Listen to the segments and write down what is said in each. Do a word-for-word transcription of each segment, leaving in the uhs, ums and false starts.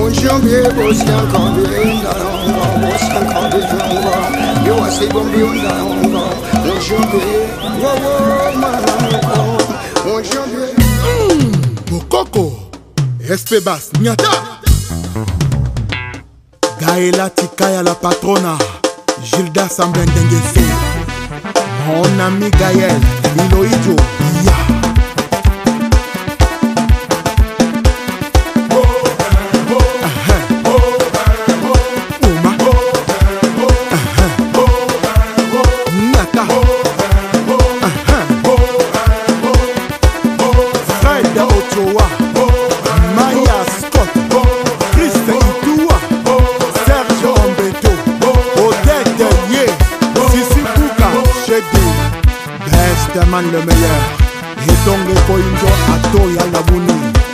Unjumbe bosyan kambi ndarongo, bosyan kambi jongo. Yo wasi bombi ndarongo. Unjumbe, wo wo manango. Unjumbe. Bokoko, Espebas, Nyata. Gaëla Tikaya la patrona, Gilda Sambendengese. Mon ami Gaël, Iloïdjo, Ya. Man le meilleur et donc le poinjo à toi à la bouni.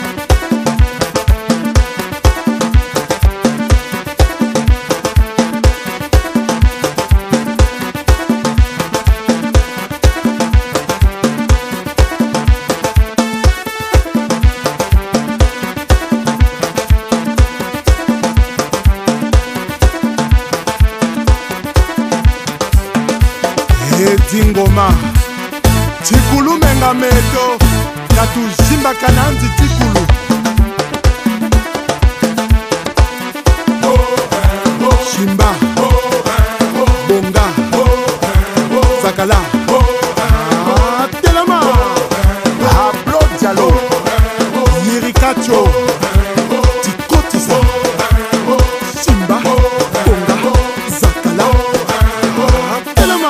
Et Dingoma Tikulu menga meto Katu jimba kananzi tikulu Shimba Bonga Zakala Telema Ablo Diallo Yirikacho Tikotisa Shimba Bonga Zakala Telema.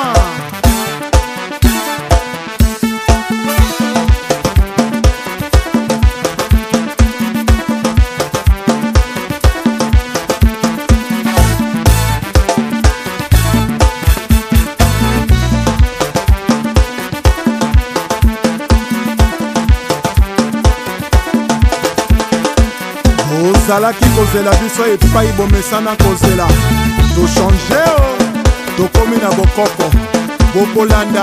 Ozalaki kozela biso epai bomesana kozela tochange o tokomi na bokoko bokolanda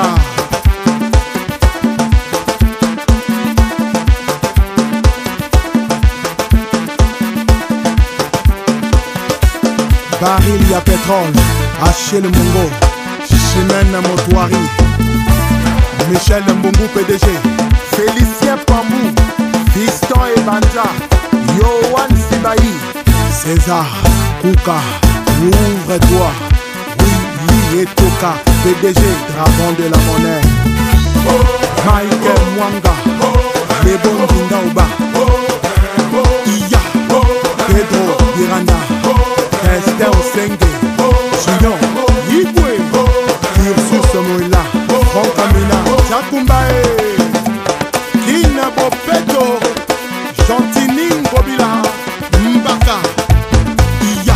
baril ya pétrole Achille Mongo Chimène Motoari Michel Mbungu P D G Félicien Pambou Fiston Ebanja Yohan Sibaï César Kouka Ouvre-toi Oui, et Toka P D G Dragon de la monnaie Michael Mwanga Lebon Dindaouba Iya Pedro Miranda Esther Osenge Julien Yibwe Ursus Moïla Franck Amina Jakumbae Kina Bopeto Gentini Ngobila Mbaka Iya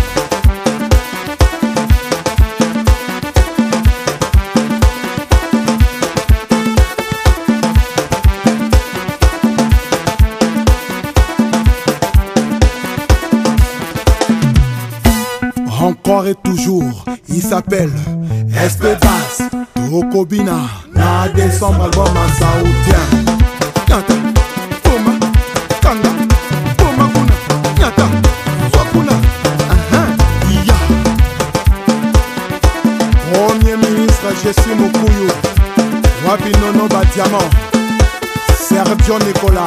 Encore et toujours, il s'appelle Espebas Tokobina na décembre album en saoudien Nyata, Toma, Kanga, Toma Kuna, Nyata, Wakuna, Iya Premier ministre Jessie Mokuyu Wabi Nono Badiamant Sergio Nicolas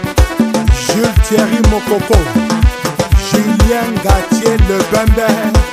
Jules Thierry Mokoko Julien Gatier Le Bembe